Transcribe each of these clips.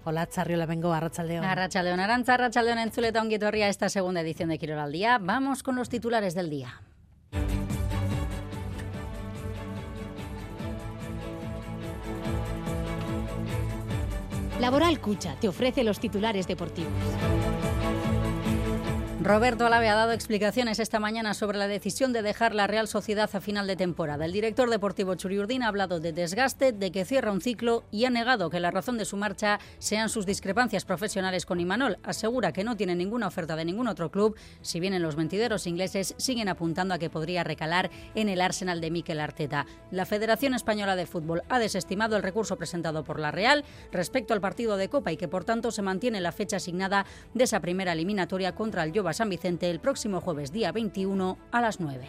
Hola, Txarriola Bengo, Arratsaldeon. Arratsaldeon, Arantza, Arratsaldeon entzuleta ongi etorri a esta segunda edición de Kirol al Día. Vamos con los titulares del día. Laboral Kutxa te ofrece los titulares deportivos. Roberto Alave ha dado explicaciones esta mañana sobre la decisión de dejar la Real Sociedad a final de temporada. El director deportivo Txuri-Urdin ha hablado de desgaste, de que cierra un ciclo y ha negado que la razón de su marcha sean sus discrepancias profesionales con Imanol. Asegura que no tiene ninguna oferta de ningún otro club, si bien en los mentideros ingleses siguen apuntando a que podría recalar en el Arsenal de Mikel Arteta. La Federación Española de Fútbol ha desestimado el recurso presentado por la Real respecto al partido de Copa y que por tanto se mantiene la fecha asignada de esa primera eliminatoria contra el Jova San Vicente el próximo jueves día 21 a las 9.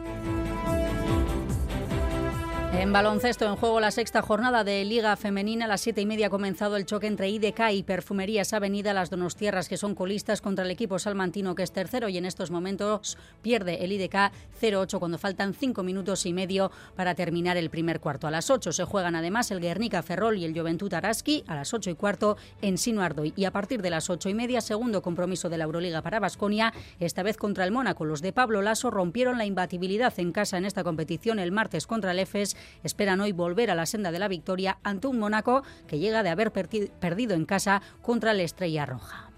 En baloncesto, en juego la sexta jornada de Liga Femenina. A las 7:30 ha comenzado el choque entre IDK y Perfumerías Avenida, las donostiarras, que son colistas, contra el equipo salmantino, que es tercero, y en estos momentos pierde el IDK 0-8 cuando faltan 5 minutos y medio para terminar el primer cuarto. A las 8 se juegan además el Guernica Ferrol y el Joventut Araski, a las 8:15 en Sino Ardoy, y a partir de las 8:30 segundo compromiso de la Euroliga para Baskonia, esta vez contra el Mónaco. Los de Pablo Laso rompieron la imbatibilidad en casa en esta competición el martes contra el Efes. Esperan hoy volver a la senda de la victoria ante un Mónaco que llega de haber perdido en casa contra el Estrella Roja.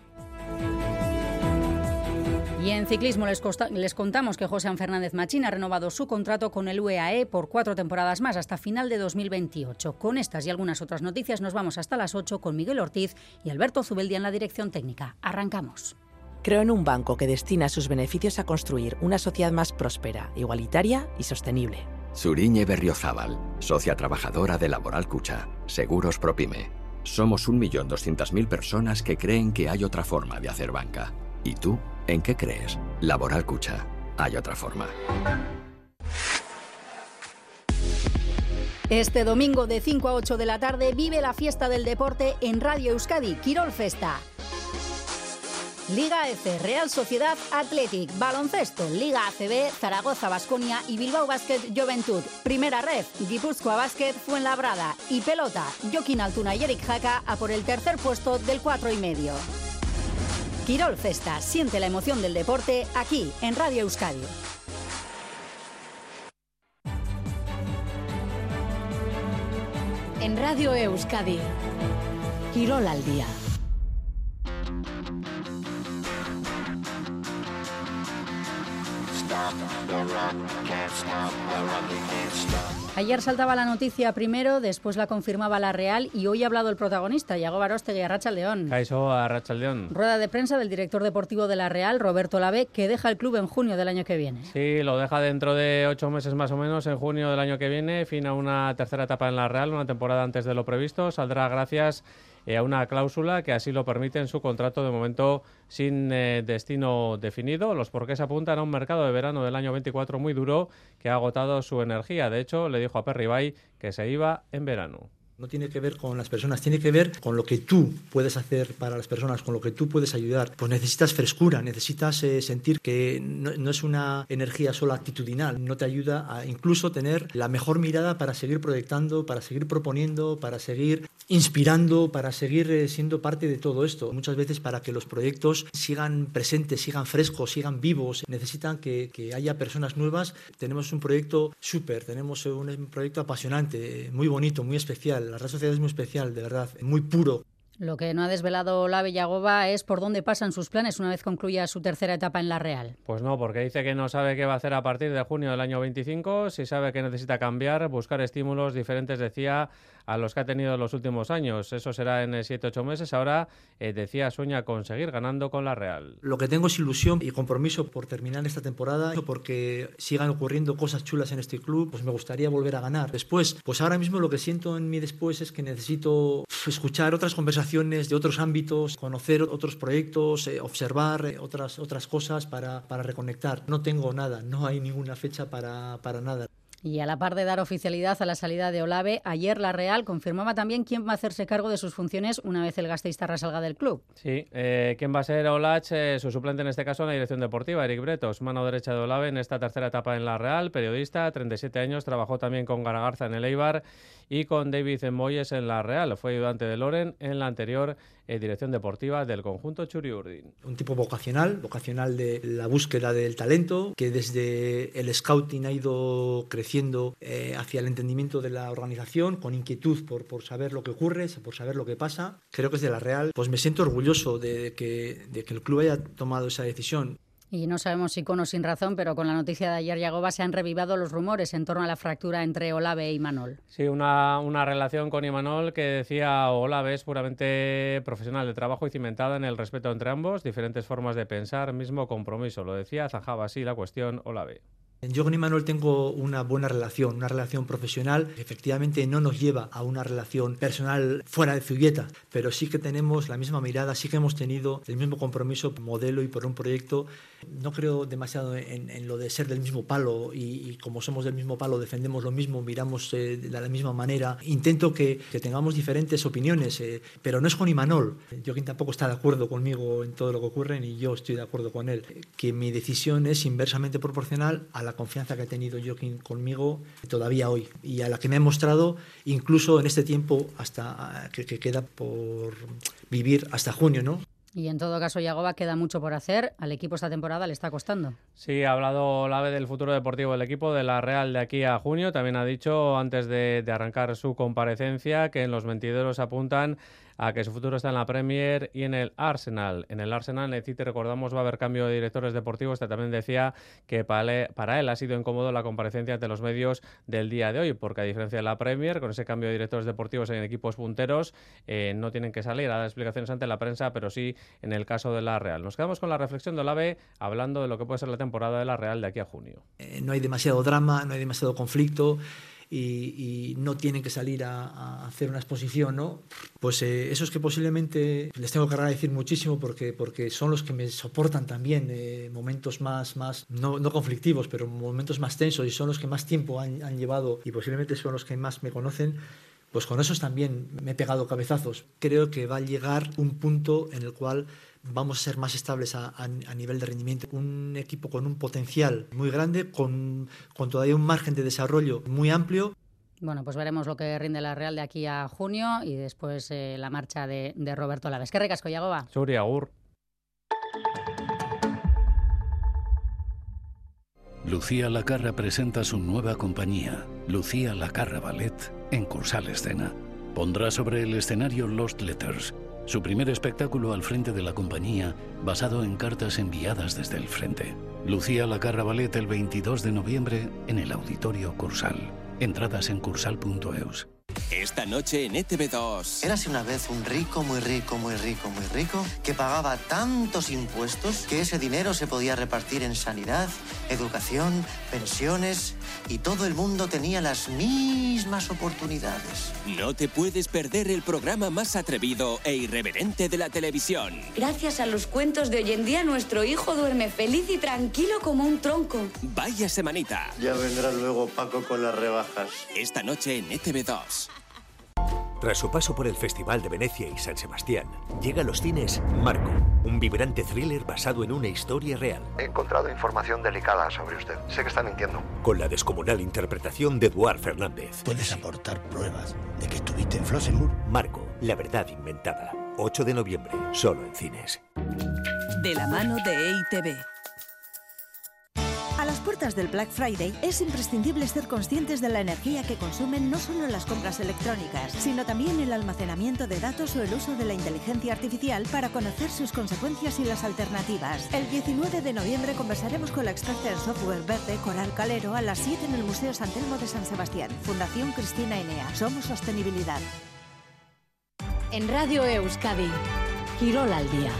Y en ciclismo les contamos que Josean Fernández Machín ha renovado su contrato con el UAE por 4 temporadas más, hasta final de 2028. Con estas y algunas otras noticias nos vamos hasta las 8 con Miguel Ortiz y Alberto Zubeldia en la dirección técnica. Arrancamos. Creo en un banco que destina sus beneficios a construir una sociedad más próspera, igualitaria y sostenible. Zuriñe Berriozábal, socia trabajadora de Laboral Kutxa, Seguros Propime. Somos 1.200.000 personas que creen que hay otra forma de hacer banca. ¿Y tú, en qué crees? Laboral Kutxa, hay otra forma. Este domingo de 5 a 8 de la tarde vive la fiesta del deporte en Radio Euskadi, Kirol Festa. Liga F, Real Sociedad Athletic, baloncesto, Liga ACB, Zaragoza Baskonia y Bilbao Basket Joventut. Primera Ref, Guipúzcoa Basket Fuenlabrada. Y pelota, Jokin Altuna y Eric Jaca a por el tercer puesto del 4,5. Kirol Festa, siente la emoción del deporte aquí en Radio Euskadi. En Radio Euskadi, Kirol al Día. Ayer saltaba la noticia primero, después la confirmaba la Real y hoy ha hablado el protagonista, Iago Barostegui. Arratsaldeon. Kaixo, Arratsaldeon. Rueda de prensa del director deportivo de la Real, Roberto Alave, que deja el club en junio del año que viene. Sí, lo deja dentro de 8 meses más o menos, en junio del año que viene. Fin a una tercera etapa en la Real, una temporada antes de lo previsto. Saldrá gracias a una cláusula que así lo permite en su contrato, de momento sin destino definido. Los porqués apuntan a un mercado de verano del año 24 muy duro, que ha agotado su energía. De hecho, le dijo a Perribay que se iba en verano. No tiene que ver con las personas, tiene que ver con lo que tú puedes hacer para las personas, con lo que tú puedes ayudar. Pues necesitas frescura, necesitas sentir que no es una energía solo actitudinal, no te ayuda a incluso tener la mejor mirada para seguir proyectando, para seguir proponiendo, para seguir inspirando, para seguir siendo parte de todo esto. Muchas veces, para que los proyectos sigan presentes, sigan frescos, sigan vivos, necesitan que haya personas nuevas. Tenemos un proyecto súper, tenemos un proyecto apasionante, muy bonito, muy especial. La Real Sociedad es muy especial, de verdad, muy puro. Lo que no ha desvelado la Bellagoba es por dónde pasan sus planes una vez concluya su tercera etapa en la Real. Pues no, porque dice que no sabe qué va a hacer a partir de junio del año 25, si sabe que necesita cambiar, buscar estímulos diferentes, decía, a los que ha tenido en los últimos años. Eso será en 7-8 meses. Ahora, decía, sueña con seguir ganando con la Real. Lo que tengo es ilusión y compromiso por terminar esta temporada, porque sigan ocurriendo cosas chulas en este club. Pues me gustaría volver a ganar. Después, pues ahora mismo lo que siento en mí después es que necesito escuchar otras conversaciones de otros ámbitos, conocer otros proyectos, observar otras cosas para reconectar. No tengo nada, no hay ninguna fecha para nada. Y a la par de dar oficialidad a la salida de Olave, ayer la Real confirmaba también quién va a hacerse cargo de sus funciones una vez el Gasteiztarra salga del club. Sí, quién va a ser Olach, su suplente en este caso en la dirección deportiva, Eric Bretos, mano derecha de Olave en esta tercera etapa en la Real, periodista, 37 años, trabajó también con Garagarza en el Eibar y con David Moyes en la Real. Fue ayudante de Loren en la anterior dirección deportiva del conjunto Txuri-Urdin. Un tipo vocacional de la búsqueda del talento, que desde el scouting ha ido creciendo hacia el entendimiento de la organización, con inquietud por saber lo que ocurre, por saber lo que pasa. Creo que es de la Real. Pues me siento orgulloso de que el club haya tomado esa decisión. Y no sabemos si con o sin razón, pero con la noticia de ayer, Yagoba, se han revivado los rumores en torno a la fractura entre Olave e Imanol. Sí, una relación con Imanol que decía Olave es puramente profesional de trabajo y cimentada en el respeto entre ambos, diferentes formas de pensar, mismo compromiso. Lo decía, zanjaba así la cuestión Olave. Yo con Imanol tengo una buena relación, una relación profesional. Efectivamente no nos lleva a una relación personal fuera de Zubieta, pero sí que tenemos la misma mirada, sí que hemos tenido el mismo compromiso, modelo y por un proyecto. No creo demasiado en lo de ser del mismo palo y como somos del mismo palo defendemos lo mismo, miramos de la misma manera. Intento que tengamos diferentes opiniones, pero no es con Imanol. Joaquín tampoco está de acuerdo conmigo en todo lo que ocurre ni yo estoy de acuerdo con él. Que mi decisión es inversamente proporcional a la confianza que ha tenido Joaquín conmigo todavía hoy y a la que me ha mostrado incluso en este tiempo hasta que queda por vivir hasta junio, ¿no? Y en todo caso, Yagoba, queda mucho por hacer. Al equipo esta temporada le está costando. Sí, ha hablado Olave del futuro deportivo del equipo de la Real de aquí a junio. También ha dicho, antes de arrancar su comparecencia, que en los mentideros apuntan a que su futuro está en la Premier y en el Arsenal. En el Arsenal, en el City, recordamos, va a haber cambio de directores deportivos. También decía que para él ha sido incómodo la comparecencia ante los medios del día de hoy, porque a diferencia de la Premier, con ese cambio de directores deportivos en equipos punteros, no tienen que salir a dar explicaciones ante la prensa, pero sí en el caso de la Real. Nos quedamos con la reflexión de Olave hablando de lo que puede ser la temporada de la Real de aquí a junio. No hay demasiado drama, no hay demasiado conflicto. Y no tienen que salir a hacer una exposición, ¿no? Pues esos que posiblemente les tengo que agradecer muchísimo porque son los que me soportan también momentos más no conflictivos, pero momentos más tensos y son los que más tiempo han llevado y posiblemente son los que más me conocen. Pues con esos también me he pegado cabezazos. Creo que va a llegar un punto en el cual vamos a ser más estables a nivel de rendimiento. Un equipo con un potencial muy grande, con todavía un margen de desarrollo muy amplio. Bueno, pues veremos lo que rinde la Real de aquí a junio y después la marcha de Roberto Olave. Es que ricasco, Yagoba. Suri, agur. Lucía Lacarra presenta su nueva compañía, Lucía Lacarra Ballet, en Cursal Escena. Pondrá sobre el escenario Lost Letters, su primer espectáculo al frente de la compañía, basado en cartas enviadas desde el frente. Lucía Lacarra Ballet el 22 de noviembre en el Auditorio Cursal. Entradas en cursal.eus. Esta noche en ETV2. Érase una vez un rico, muy rico, muy rico, muy rico, que pagaba tantos impuestos que ese dinero se podía repartir en sanidad, educación, pensiones, y todo el mundo tenía las mismas oportunidades. No te puedes perder el programa más atrevido e irreverente de la televisión. Gracias a los cuentos de hoy en día, nuestro hijo duerme feliz y tranquilo como un tronco. Vaya semanita. Ya vendrá luego Paco con las rebajas. Esta noche en ETV2. Tras su paso por el Festival de Venecia y San Sebastián, llega a los cines Marco, un vibrante thriller basado en una historia real. He encontrado información delicada sobre usted. Sé que está mintiendo. Con la descomunal interpretación de Eduard Fernández. ¿Puedes aportar pruebas de que estuviste en Flossenburg? Marco, la verdad inventada. 8 de noviembre, solo en cines. De la mano de EITV. A las puertas del Black Friday es imprescindible ser conscientes de la energía que consumen no solo las compras electrónicas, sino también el almacenamiento de datos o el uso de la inteligencia artificial para conocer sus consecuencias y las alternativas. El 19 de noviembre conversaremos con la experta en software verde Coral Calero a las 7 en el Museo San Telmo de San Sebastián. Fundación Cristina Enea. Somos sostenibilidad. En Radio Euskadi, Quirol al día.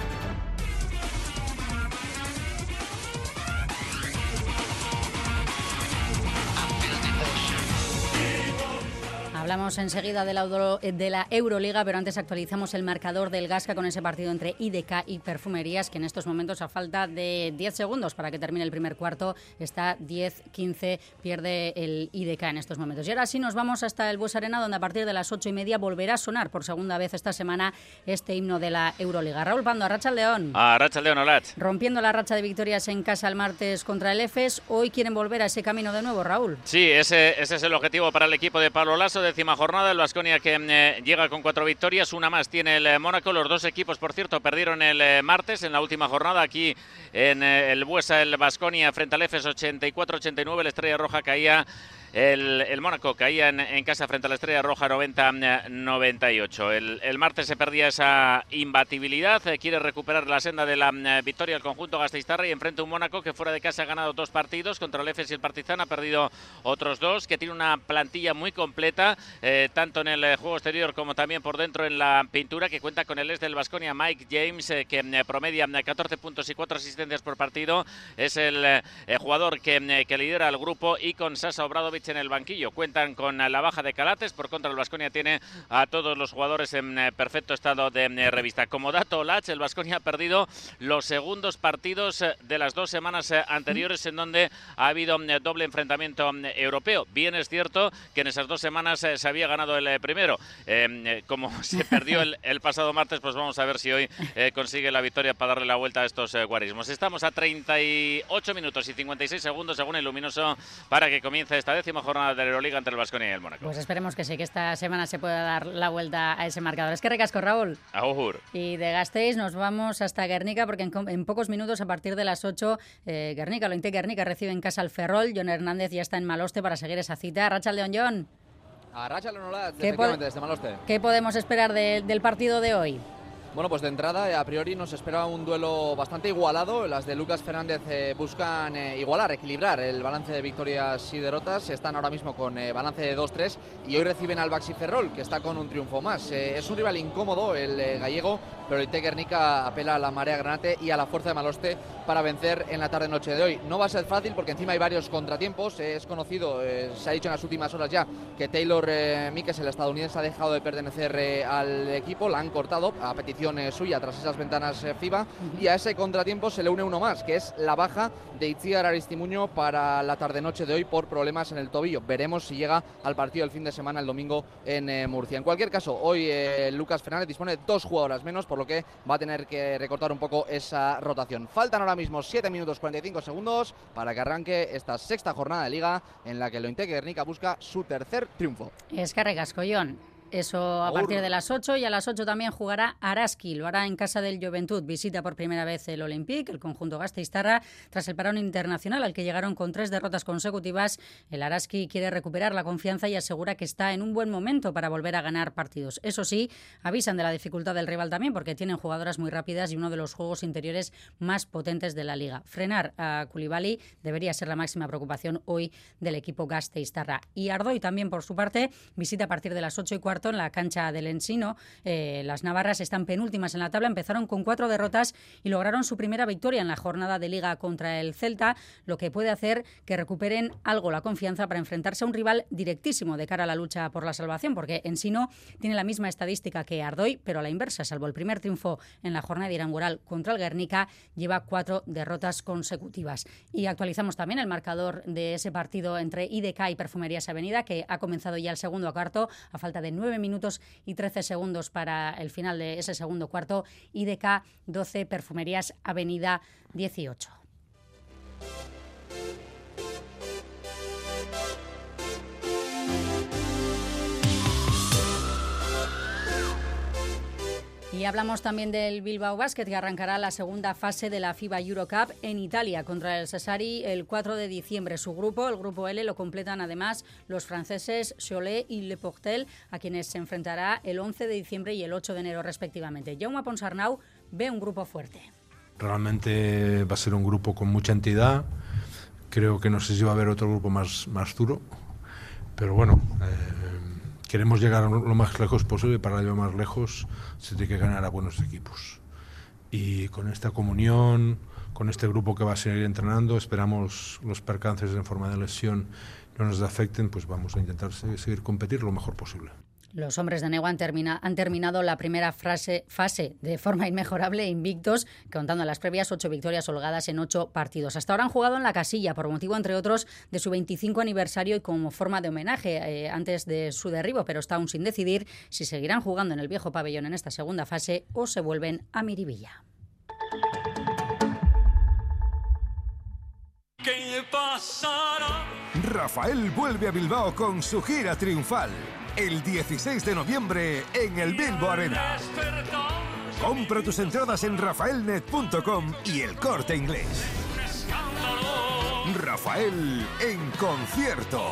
Hablamos enseguida de la Euroliga, pero antes actualizamos el marcador del Gasca con ese partido entre IDK y Perfumerías, que en estos momentos, a falta de 10 segundos para que termine el primer cuarto, está 10-15, pierde el IDK en estos momentos. Y ahora sí nos vamos hasta el Bues Arena, donde a partir de las 8:30 volverá a sonar por segunda vez esta semana este himno de la Euroliga. Raúl Pando, Arratsaldeon. Arratsaldeon, Olatz. Rompiendo la racha de victorias en casa el martes contra el Efes, hoy quieren volver a ese camino de nuevo, Raúl. Sí, ese es el objetivo para el equipo de Pablo Laso. Décima jornada, el Baskonia que llega con 4 victorias, una más tiene el Mónaco. Los dos equipos, por cierto, perdieron el martes en la última jornada aquí en el Buesa, el Baskonia frente al Efes 84-89, la Estrella Roja caía. El Mónaco caía en casa frente a la Estrella Roja 90-98. El martes se perdía esa imbatibilidad. Quiere recuperar la senda de la victoria el conjunto gasteiztarra y enfrenta un Mónaco que fuera de casa ha ganado 2 partidos contra el Efes y el Partizan, ha perdido otros 2, que tiene una plantilla muy completa, tanto en el juego exterior como también por dentro en la pintura, que cuenta con el ex del Baskonia, Mike James, que promedia 14 puntos y 4 asistencias por partido. Es el jugador que lidera el grupo, y con Sasa Obradovic en el banquillo. Cuentan con la baja de Calates, por contra el Baskonia tiene a todos los jugadores en perfecto estado de revista. Como dato, Lach, el Baskonia ha perdido los segundos partidos de las 2 semanas anteriores en donde ha habido doble enfrentamiento europeo. Bien es cierto que en esas 2 semanas se había ganado el primero. Como se perdió el pasado martes, pues vamos a ver si hoy consigue la victoria para darle la vuelta a estos guarismos. Estamos a 38 minutos y 56 segundos según el Luminoso para que comience esta 10ª jornada de la Euroliga entre el Baskonia y el Mónaco. Pues esperemos que sí, que esta semana se pueda dar la vuelta a ese marcador. Es que recasco, Raúl. Agur. Y de Gasteiz nos vamos hasta Guernica, porque en pocos minutos, a partir de las 8, Guernica, Lointe Guernica recibe en casa al Ferrol. Jon Hernández ya está en Maloste para seguir esa cita. Arratsaldeon, Jon. Arratsaldeon, Olatz, efectivamente, desde Maloste. ¿Qué podemos esperar del partido de hoy? Bueno, pues de entrada, a priori nos espera un duelo bastante igualado. Las de Lucas Fernández buscan equilibrar el balance de victorias y derrotas. Están ahora mismo con balance de 2-3 y hoy reciben al Baxi Ferrol, que está con un triunfo más. Es un rival incómodo el gallego, pero el Lointe Guernica apela a la marea granate y a la fuerza de Maloste para vencer en la tarde-noche de hoy. No va a ser fácil porque encima hay varios contratiempos. Es conocido, se ha dicho en las últimas horas ya, que Taylor Mikes, el estadounidense, ha dejado de pertenecer al equipo. La han cortado a petición suya tras esas ventanas FIBA, y a ese contratiempo se le une uno más, que es la baja de Itziar Aristimuño para la tarde-noche de hoy por problemas en el tobillo. Veremos si llega al partido del fin de semana el domingo en Murcia. En cualquier caso, hoy Lucas Fernández dispone de 2 jugadoras menos, por lo que va a tener que recortar un poco esa rotación. Faltan ahora mismo 7 minutos 45 segundos para que arranque esta 6ª jornada de Liga, en la que el Lointe Guernica busca su 3er triunfo. Es que recasco, Jon. Eso a partir de las 8, y a las 8 también jugará Araski. Lo hará en casa del Juventud. Visita por primera vez el Olympique, el conjunto gasteiztarra, tras el parón internacional al que llegaron con 3 derrotas consecutivas. El Araski quiere recuperar la confianza y asegura que está en un buen momento para volver a ganar partidos. Eso sí, avisan de la dificultad del rival también, porque tienen jugadoras muy rápidas y uno de los juegos interiores más potentes de la liga. Frenar a Coulibaly debería ser la máxima preocupación hoy del equipo gasteiztarra. Y Ardoy también, por su parte, visita a partir de las 8:15 en la cancha del Ensino. Las navarras están penúltimas en la tabla, empezaron con 4 derrotas y lograron su primera victoria en la jornada de Liga contra el Celta, lo que puede hacer que recuperen algo la confianza para enfrentarse a un rival directísimo de cara a la lucha por la salvación, porque Ensino tiene la misma estadística que Ardoy, pero a la inversa. Salvo el primer triunfo en la jornada inaugural contra el Guernica, lleva 4 derrotas consecutivas. Y actualizamos también el marcador de ese partido entre IDK y Perfumerías Avenida, que ha comenzado ya el segundo cuarto, a falta de 9 minutos y 13 segundos para el final de ese segundo cuarto. IDK 12, Perfumerías Avenida 18. Y hablamos también del Bilbao Basket, que arrancará la segunda fase de la FIBA Eurocup en Italia contra el Sassari el 4 de diciembre. Su grupo, el grupo L, lo completan además los franceses Cholet y Le Portel, a quienes se enfrentará el 11 de diciembre y el 8 de enero respectivamente. Jaume Ponsarnau ve un grupo fuerte. Realmente va a ser un grupo con mucha entidad. Creo que no sé si va a haber otro grupo más duro, pero bueno, queremos llegar lo más lejos posible. Para llegar más lejos se tiene que ganar a buenos equipos. Y con esta comunión, con este grupo que va a seguir entrenando, esperamos los percances en forma de lesión no nos afecten, pues vamos a intentar seguir competir lo mejor posible. Los hombres de Negu han terminado la primera fase de forma inmejorable, invictos, contando en las previas 8 victorias holgadas en 8 partidos. Hasta ahora han jugado en la casilla, por motivo, entre otros, de su 25 aniversario y como forma de homenaje antes de su derribo, pero está aún sin decidir si seguirán jugando en el viejo pabellón en esta segunda fase o se vuelven a Miribilla. ¿Qué pasará? Rafael vuelve a Bilbao con su gira triunfal. El 16 de noviembre en el Bilbo Arena. Compra tus entradas en rafaelnet.com y El Corte Inglés. Rafael en concierto.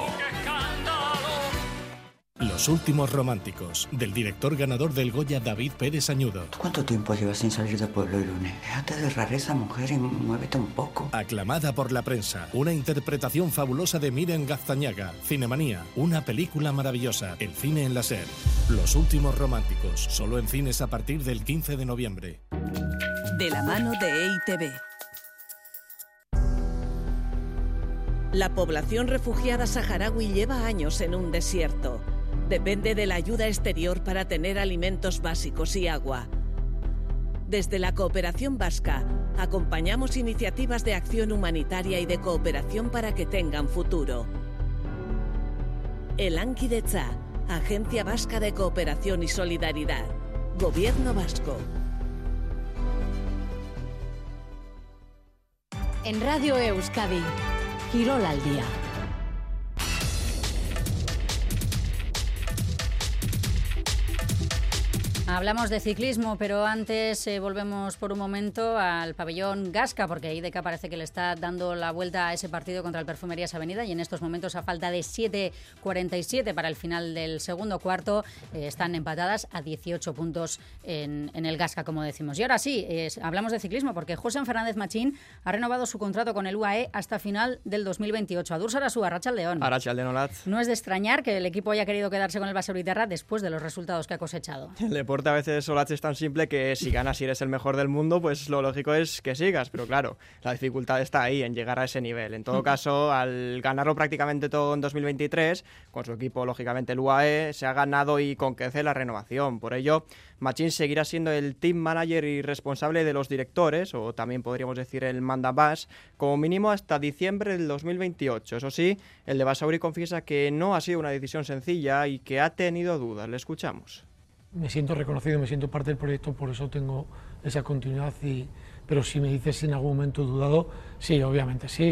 Los últimos románticos, del director ganador del Goya David Pérez Añudo. ¿Cuánto tiempo llevas sin salir de Pueblo Irune? Déjate de rareza, mujer, y muévete un poco. Aclamada por la prensa, una interpretación fabulosa de Miren Gaztañaga. Cinemanía, una película maravillosa. El cine en la SER. Los últimos románticos, solo en cines a partir del 15 de noviembre. De la mano de EITB. La población refugiada saharaui lleva años en un desierto. Depende de la ayuda exterior para tener alimentos básicos y agua. Desde la Cooperación Vasca, acompañamos iniciativas de acción humanitaria y de cooperación para que tengan futuro. El Lankidetza, Agencia Vasca de Cooperación y Solidaridad. Gobierno Vasco. En Radio Euskadi, Quirol al día. Hablamos de ciclismo, pero antes volvemos por un momento al pabellón Gasca, porque IDK parece que le está dando la vuelta a ese partido contra el Perfumerías Avenida y en estos momentos, a falta de 7:47 para el final del segundo cuarto, están empatadas a 18 puntos en el Gasca, como decimos. Y ahora sí, hablamos de ciclismo, porque José Fernández Machín ha renovado su contrato con el UAE hasta final del 2028. Adur Sarasú, Arratsaldeon. Arratsaldeon, Olatz. No es de extrañar que el equipo haya querido quedarse con el Basauriterra después de los resultados que ha cosechado. El deporte a veces, Olatz, es tan simple que si ganas y eres el mejor del mundo, pues lo lógico es que sigas, pero claro, la dificultad está ahí en llegar a ese nivel. En todo caso, al ganarlo prácticamente todo en 2023, con su equipo, lógicamente el UAE, se ha ganado y con creces la renovación. Por ello, Machín seguirá siendo el team manager y responsable de los directores, o también podríamos decir el mandamás, como mínimo hasta diciembre del 2028. Eso sí, el de Basauri confiesa que no ha sido una decisión sencilla y que ha tenido dudas. Le escuchamos. Me siento reconocido, me siento parte del proyecto, por eso tengo esa continuidad, pero si me dices si en algún momento he dudado, sí, obviamente sí.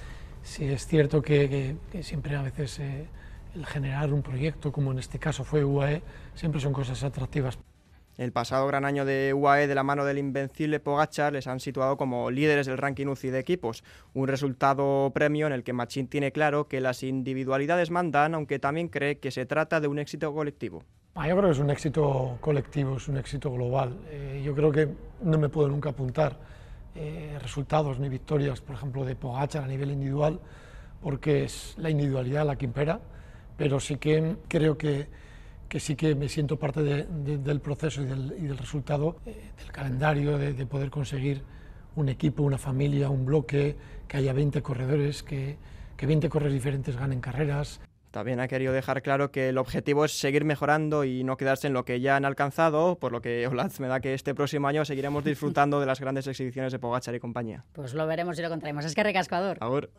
Es cierto que siempre a veces el generar un proyecto, como en este caso fue UAE, siempre son cosas atractivas. El pasado gran año de UAE, de la mano del invencible Pogačar, les han situado como líderes del ranking UCI de equipos. Un resultado premio en el que Machín tiene claro que las individualidades mandan, aunque también cree que se trata de un éxito colectivo. Yo creo que es un éxito colectivo, es un éxito global. Yo creo que no me puedo nunca apuntar resultados ni victorias, por ejemplo, de Pogačar a nivel individual, porque es la individualidad la que impera, pero sí que creo que sí que me siento parte del proceso y del resultado, del calendario, de poder conseguir un equipo, una familia, un bloque, que haya 20 corredores, que 20 corredores diferentes ganen carreras. También ha querido dejar claro que el objetivo es seguir mejorando y no quedarse en lo que ya han alcanzado, por lo que, Olatz, me da que este próximo año seguiremos disfrutando de las grandes exhibiciones de Pogačar y compañía. Pues lo veremos y lo contaremos. Es que recascador. Agur.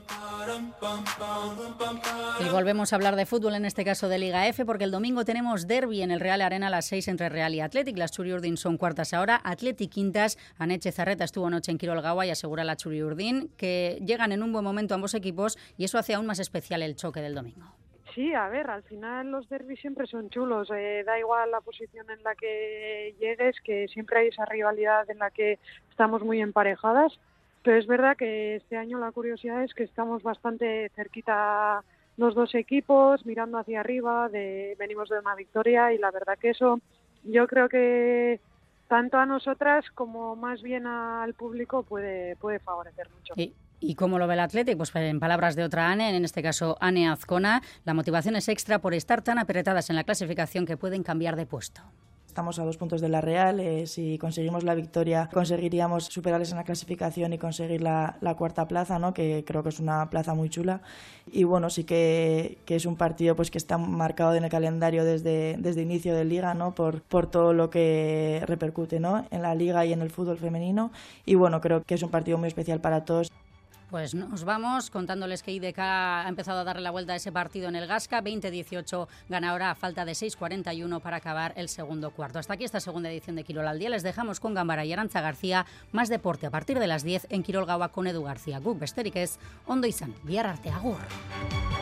Y volvemos a hablar de fútbol, en este caso de Liga F, porque el domingo tenemos derbi en el Real Arena a las 6 entre Real y Athletic. Las Txuri-Urdin son cuartas ahora, Athletic quintas. Aneche Zarreta estuvo anoche en Quirol Gaua y asegura la Txuri-Urdin que llegan en un buen momento ambos equipos y eso hace aún más especial el choque del domingo. Sí, a ver, al final los derbis siempre son chulos, da igual la posición en la que llegues, que siempre hay esa rivalidad en la que estamos muy emparejadas, pero es verdad que este año la curiosidad es que estamos bastante cerquita los dos equipos, mirando hacia arriba, venimos de una victoria y la verdad que eso yo creo que tanto a nosotras como más bien al público puede favorecer mucho. ¿Y cómo lo ve el Athletic? Pues en palabras de otra Ane, en este caso Ane Azcona, la motivación es extra por estar tan apretadas en la clasificación que pueden cambiar de puesto. estamos a 2 puntos de la Real. Si conseguimos la victoria, conseguiríamos superarles en la clasificación y conseguir la 4ª plaza, ¿no? Que creo que es una plaza muy chula. Y bueno, sí que es un partido pues que está marcado en el calendario desde inicio de Liga, ¿no? Por todo lo que repercute, ¿no? En la Liga y en el fútbol femenino. Y bueno, creo que es un partido muy especial para todos. Pues nos vamos contándoles que IDK ha empezado a darle la vuelta a ese partido en el Gasca. 20-18 gana ahora a falta de 6:41 para acabar el segundo cuarto. Hasta aquí esta segunda edición de Kirol al Día. Les dejamos con Gambara y Arantza García. Más deporte a partir de las 10 en Kirol Gaua con Edu García. Guk besterik ez, ondo izan, bihar arte, agur.